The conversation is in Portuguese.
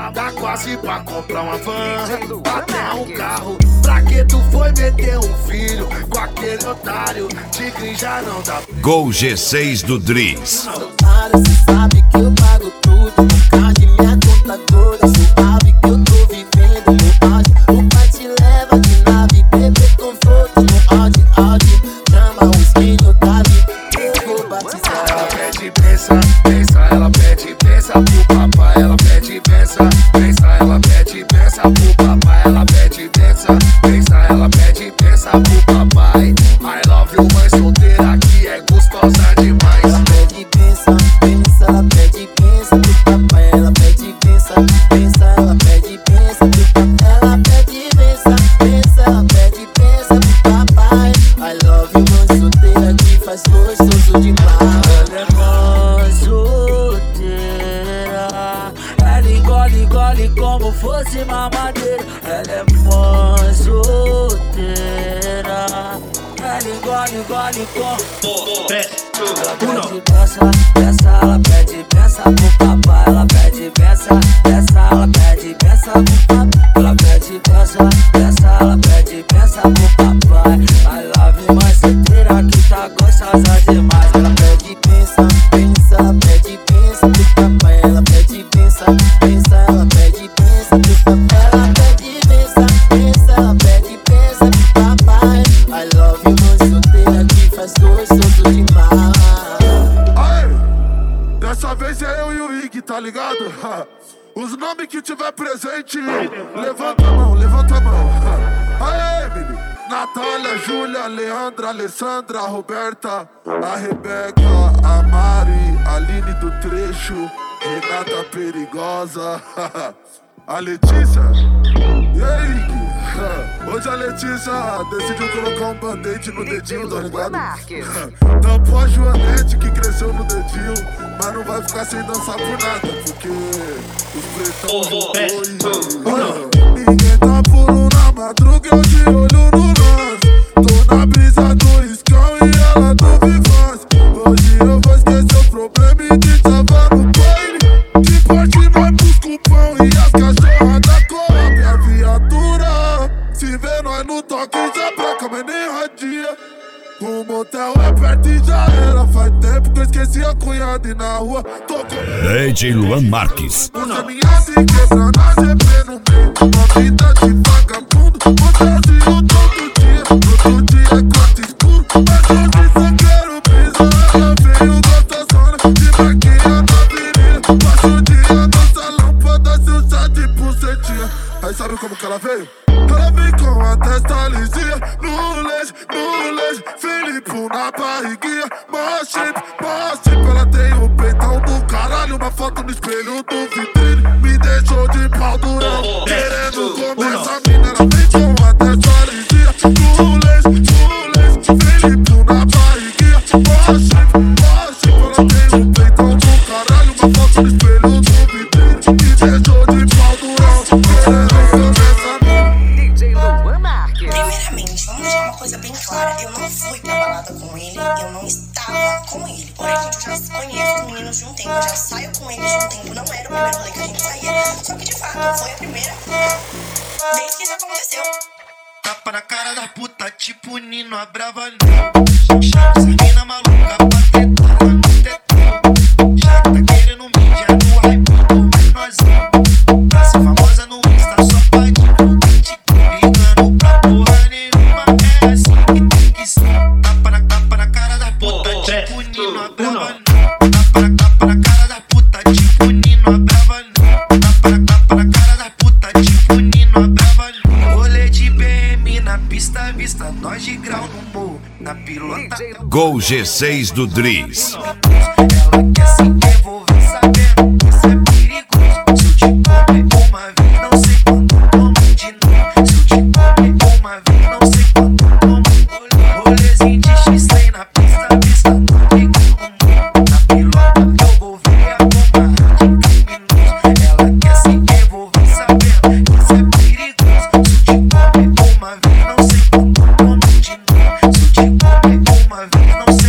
Tá quase pra comprar uma van, até um carro. Pra que tu foi meter um filho com aquele otário? Tigre já não dá. Gol G6 do Driz. Cê sabe que eu pago tudo, no card minha conta toda. Suave que eu tô vivendo no auge. O pai te leva de nave, bebê conforto no Audi. Chama o skin do Davi, eu vou batizar. Ela pede pensa, pensa, ela pede pensa pro papai. Ela pede pensa, pensa, ela pede pensa pro papai. Ela pede pensa, pensa, ela pede pensa pro papai. I love you, mãe solteira que é gostosa demais. Ela pede pensa, pensa, ela pede pensa pro papai. Ela pede pensa, pensa, ela pede pensa pro papai. Ela pede pensa, pensa, ela pede pensa pro papai. I love you, mãe solteira que faz gostoso demais. Ela é mãe solteira, ela engole como fosse mamadeira. Ela é mãe solteira, ela engole como 3, 2, 1. ela pede pensa, ela pede pensa pro papai. Ela pede pensa, ela pede pensa pro papai. Ela pede pensa, ela pede pensa pro papai. I love you, mãe solteira que tá gostosa demais. Ela pede pensa, pensa, ela pede pensa pro papai. Ela pede pensa, pensa, ela pede pensa pro papai. Ela pede pensa, pensa, ela pede pensa pro papai. I love you, mãe solteira que faz gostoso demais. Aê, dessa vez é eu e o Ig, tá ligado? Os nomes que tiver presente, levanta a mão, levanta a mão. Aê, menino. Natália, Júlia, Leandra, Alessandra, Roberta, a Rebeca, a Mari, a Aline do Trecho, Renata Perigosa, a Letícia. E aí, Gui? Hoje a Letícia decidiu colocar um band-aid no dedinho, tá ligado? Tampou a Joanete que cresceu no dedinho, mas não vai ficar sem dançar por nada, porque os pretão voltou e ninguém tá puro na madruga, eu de olho no lance. Tô na brisa do Riscão e ela do Vivaz. Hoje eu vou esquecer o problema e te salvar no baile. De parte nós busca o pão e as cachorras da Coab. A viatura, se vê nós no toque já pra mas nem radia. O motel é perto e já era. Faz tempo que eu esqueci a cunhada e na rua tô com DJ Luan Marques. usa minha se quebra na GP no meio. Uma vida de vagabundo, motelzinho todo dia. Todo dia é quarto escuro, mas hoje só quero brisa. Ela veio gostosona, de vaquinha na avenida. Passa o dia no salão pra dar seu chá de pulsetinha. Aí sabe como que ela veio? Ela vem com a testa lisinha, no leite, Felipe na barriguinha, mó shape, ela tem o peitão do caralho, uma foto no espelho do vitrine, me deixou de pau durão, querendo comer essa mina, ela vem com a testa lisinha, no leite, Felipe na barriguinha, mó shape, ela tem o peitão do caralho, uma foto no espelho do vitrine, me deixou de pau durão, querendo comer essa mina. Primeiramente, vamos deixar uma coisa bem clara. Eu não fui pra balada com ele, eu não estava com ele. Porém, gente, eu já conheço os meninos de um tempo, eu já saio com eles de um tempo. Não era o primeiro rolê que a gente saía. Só que, de fato, foi a primeira vez que isso aconteceu. Tapa na cara da puta, tipo Nino, a brava não. Chama essa mina maluca pra tretar lá no tetão. Já tá querendo mídia no hype, mas nós não. Pra ser famosa no Insta, só pode ligando pra porra nenhuma. É assim que tem que ser. Tapa na cara da puta, tipo Nino, a brava não. Tapa na cara da puta, tipo Nino, a brava não. Tapa na cara da puta, tipo Nino, a brava não. Rolê de BM na pista, vista nós de grau no morro. Na pilota Gol G6 do Driz. ela quer se envolver sabendo que isso é perigoso. Se eu te comer uma vez, não sei quando tomo de novo. Se eu te comer uma vez, não sei quando tomo. Rolezinho de X-Lay na pista, vista no digo. Na pilota eu vou ver a bomba de criminoso. Ela quer se envolver sabendo que isso é perigoso. Se eu te comer uma vez, não sei quando tomo de novo. Se eu te comer uma vez, não sei